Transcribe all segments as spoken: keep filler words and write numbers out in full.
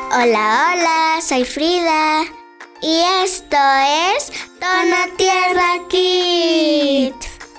Hola, hola, soy Frida y esto es Tona Tierra Kids.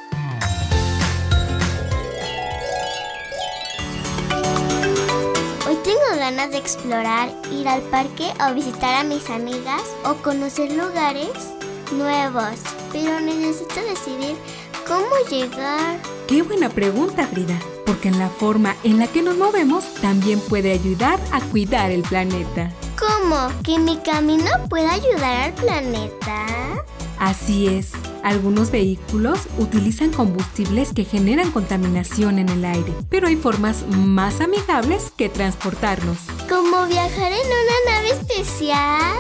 Hoy tengo ganas de explorar, ir al parque o visitar a mis amigas o conocer lugares nuevos, pero necesito decidir cómo llegar. ¡Qué buena pregunta, Frida! Porque en la forma en la que nos movemos también puede ayudar a cuidar el planeta. ¿Cómo? ¿Que mi camino puede ayudar al planeta? Así es. Algunos vehículos utilizan combustibles que generan contaminación en el aire, pero hay formas más amigables que transportarnos. ¿Cómo viajar en una nave especial?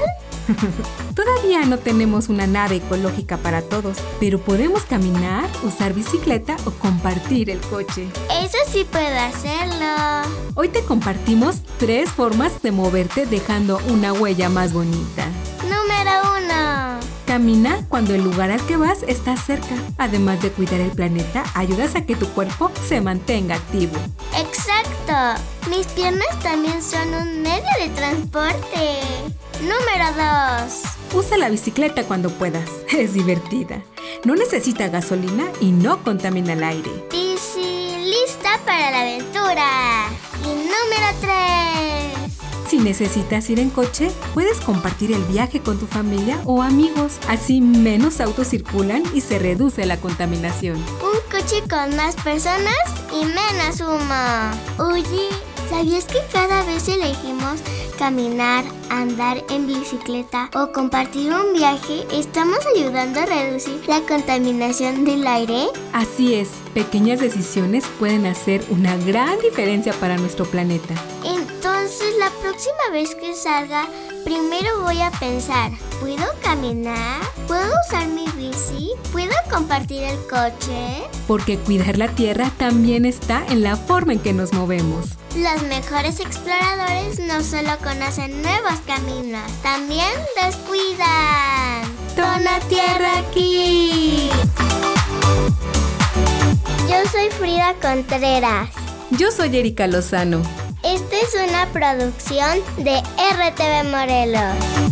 Todavía no tenemos una nave ecológica para todos, pero podemos caminar, usar bicicleta o compartir el coche. Eso sí puedo hacerlo. Hoy te compartimos tres formas de moverte dejando una huella más bonita. Número uno. Camina cuando el lugar al que vas está cerca. Además de cuidar el planeta, ayudas a que tu cuerpo se mantenga activo. Exacto. Mis piernas también son un medio de transporte. Número dos. Usa la bicicleta cuando puedas. Es divertida. No necesita gasolina y no contamina el aire. Bici lista para la aventura. Y número tres. Si necesitas ir en coche, puedes compartir el viaje con tu familia o amigos. Así menos autos circulan y se reduce la contaminación. Un coche con más personas y menos humo. Oye, ¿sabías que cada vez elegimos caminar, andar en bicicleta o compartir un viaje, estamos ayudando a reducir la contaminación del aire? Así es, pequeñas decisiones pueden hacer una gran diferencia para nuestro planeta. Entonces, la próxima vez que salga, primero voy a pensar, ¿puedo caminar? ¿Puedo usar mi bici? ¿Puedo compartir el coche? Porque cuidar la tierra también está en la forma en que nos movemos. Los mejores exploradores no solo conocen nuevos caminos, también los cuidan. ¡Tona Tierra aquí! Yo soy Frida Contreras. Yo soy Erika Lozano. Esta es una producción de R T V Morelos.